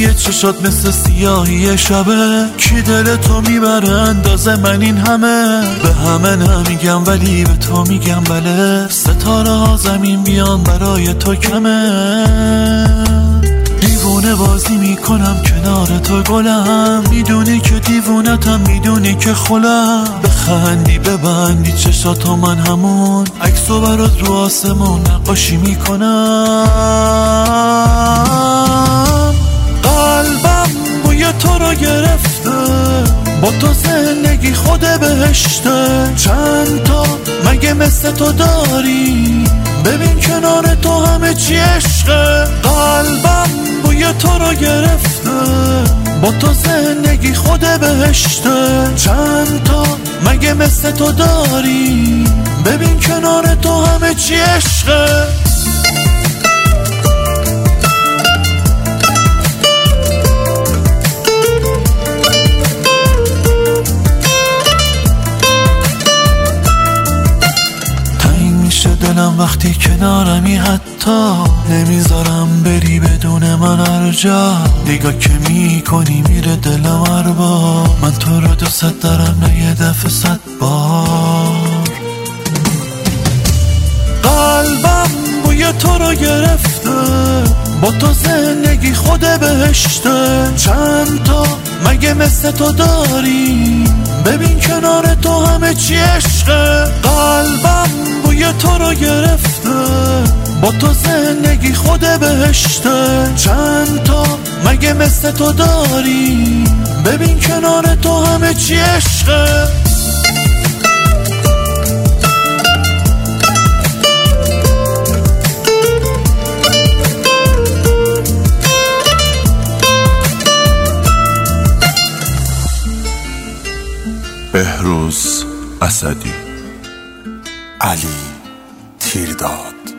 سیاهی چشات مثل سیاهی شبه، کی دل تو میبره اندازه من این همه؟ به همه نمیگم ولی به تو میگم بله، ستاره ها زمین بیان برای تو کمه. دیوونه بازی میکنم کنار تو گلم، میدونی که دیوونتم، میدونی که خلم. بخندی ببندی چشاتو من همون عکسو برات رو آسمون نقاشی میکنم. قلبم بوی تو رو گرفته، با تو زندگی خود بهشته. چند تا مگه مثل تو داری؟ ببین کنار تو همه چی عشقه. قلبم بوی تو رو گرفته، با تو زندگی خود بهشته. چند تا مگه مثل تو داری؟ ببین کنار تو همه چی عشقه. دلم وقتی کنارمی، حتی نمیذارم بری بدون من هر جا. نگاه که میکنی میره دلم هر بار، من تو رو دوست دارم نه یه دفعه 100 بار. قلبم بوی تو رو گرفته، با تو زندگی خود بهشته. چند تا مگه مثل تو داری؟ ببین کنار تو همه چی عشقه. قلبم بوی تو رو گرفته، با تو زندگی خود بهشته. چند تا مگه مثل تو داری؟ ببین کنار تو همه چی عشقه. بهروز اسدی، علی تیرداد.